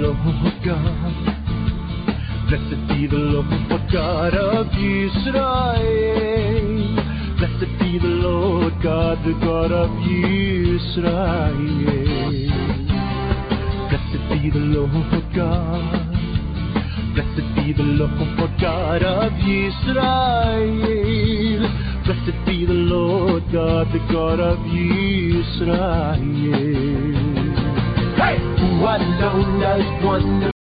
Lord God. Blessed be the Lord God of Israel. Blessed be the Lord God, the God of Israel. Blessed be the Lord God. Blessed be the Lord God of Israel. Blessed be the Lord God, the God of Israel. Hey! Who alone does wonder.